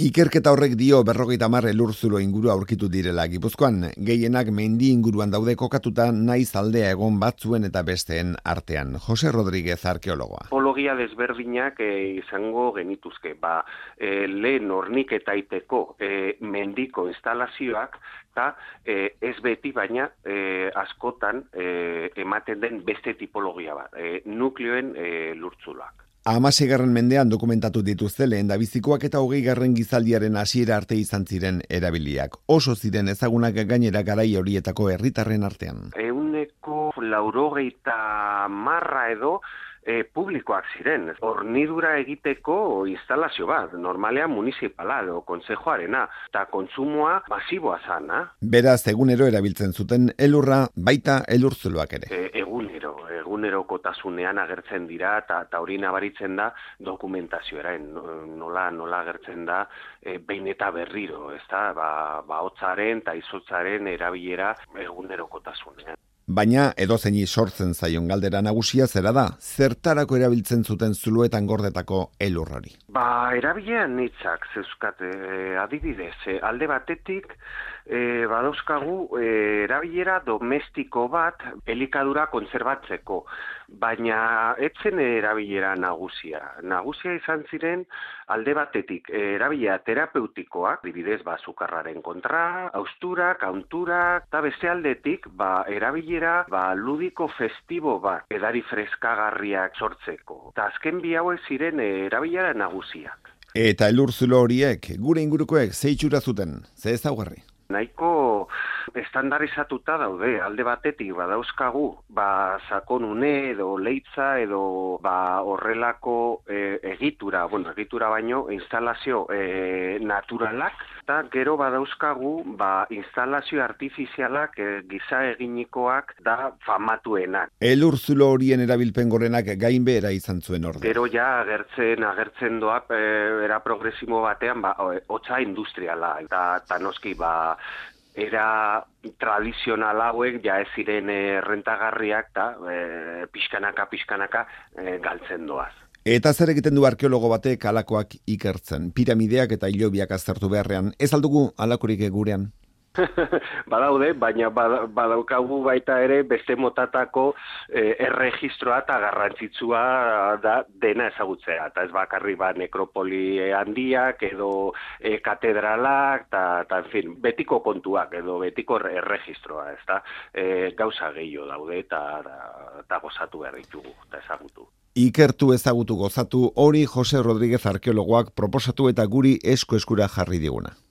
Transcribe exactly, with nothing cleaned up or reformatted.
Ikerketa horrek dio berrogeita hamar elurzulo inguru aurkitu direla Gipuzkoan, gehienak mendi inguruan daude kokatuta naiz aldea egon batzuen eta besteen artean. Jose Rodríguez arkeologoa. Tipologia desberdinak e, izango genituzke, ba, e, lehen horniketa iteko e, mendiko instalazioak, eta e, ez beti baina e, askotan e, ematen den beste tipologia bat, e, nukleoen e, lurtzuloak. Hamaseigarren mendean dokumentatu dituzte lehendabizikoak eta hogeigarren gizaldiaren hasiera arte izan ziren erabiliak. Oso ziren ezagunak gainera garai horietako herritarren artean. Ehuneko laurogeita marra edo E, publikoak ziren. Hornidura egiteko instalazio bat, normalean municipala edo kontzejoarena, eta kontsumoa masiboa zana. Beraz, egunero erabiltzen zuten elurra, baita elurzuloak ere. E, egunero, egunerokotasunean agertzen dira, eta hori nabaritzen da dokumentazioaren, nola, nola agertzen da, e, behin eta berriro, ez da, ba, ba hotzaren eta izotzaren erabilera egunerokotasunean. Baina edozeini sortzen zaion galdera nagusia zera da, zertarako erabiltzen zuten zuloetan gordetako elur hori. Ba, erabilean nitzak zeuzkat, e, adibidez, e, alde batetik, e, badauzkagu e, erabilera domestiko bat elikadura kontserbatzeko, baina etzen erabilera nagusia. Nagusia izan ziren alde batetik e, erabilera terapeutikoak, adibidez, ba, sukarraren kontra, hausturak, haunturak, eta beste aldetik, ba, erabilera ba, ludiko festibo bat, edari freskagarriak sortzeko. Eta azken bi hauek ziren e, erabilera nagusiak. Eta elurzulo horiek, gure ingurukoek ze itxura zuten, ze ezaugarri? Nahiko estandarizatuta daude, alde batetik badauzkagu, ba, sakonune edo leitza edo ba, horrelako e, egitura, bueno, egitura baino, instalazio e, naturalak, eta gero badauzkagu, ba, instalazio artifizialak e, giza eginikoak da famatuenak. Elurzulo horien erabilpen gorenak gainbehera izan zuen orde. Gero ja agertzen, agertzen doa, e, era progresibo batean, ba, hotza industriala, eta, eta noski, ba, era tradizional hauek ja ez ziren errentagarriak eta e, pixkanaka pixkanaka e, galtzen doaz. Eta zer egiten du arkeologo batek halakoak ikertzen? Piramideak eta hilobiak aztertu beharrean, ez aldugu halakorik gurean? Badaude, baina badaukagu baita ere beste motatako eh, erregistroa eta garrantzitsua da dena ezagutzea. Eta ez bakarri ba nekropoli handiak edo eh, katedralak, eta en fin, betiko kontuak edo betiko erregistroa, ez da, eh, gauza gehiago daude eta gozatu behar ditugu eta ezagutu. Ikertu ezagutu gozatu hori Jose Rodríguez arkeologoak proposatu eta guri esku eskura jarri diguna.